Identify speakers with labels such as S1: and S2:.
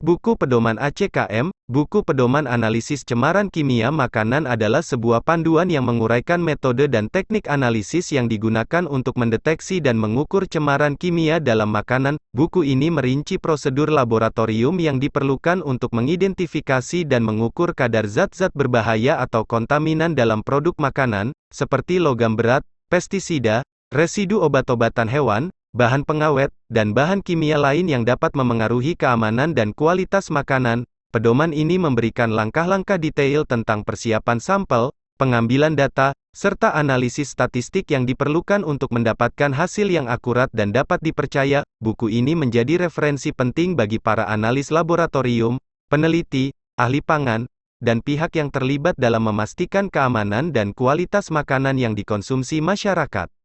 S1: Buku Pedoman ACKM, Buku Pedoman Analisis Cemaran Kimia Makanan adalah sebuah panduan yang menguraikan metode dan teknik analisis yang digunakan untuk mendeteksi dan mengukur cemaran kimia dalam makanan. Buku ini merinci prosedur laboratorium yang diperlukan untuk mengidentifikasi dan mengukur kadar zat-zat berbahaya atau kontaminan dalam produk makanan, seperti logam berat, pestisida, residu obat-obatan hewan, bahan pengawet, dan bahan kimia lain yang dapat memengaruhi keamanan dan kualitas makanan. Pedoman ini memberikan langkah-langkah detail tentang persiapan sampel, pengambilan data, serta analisis statistik yang diperlukan untuk mendapatkan hasil yang akurat dan dapat dipercaya. Buku ini menjadi referensi penting bagi para analis laboratorium, peneliti, ahli pangan, dan pihak yang terlibat dalam memastikan keamanan dan kualitas makanan yang dikonsumsi masyarakat.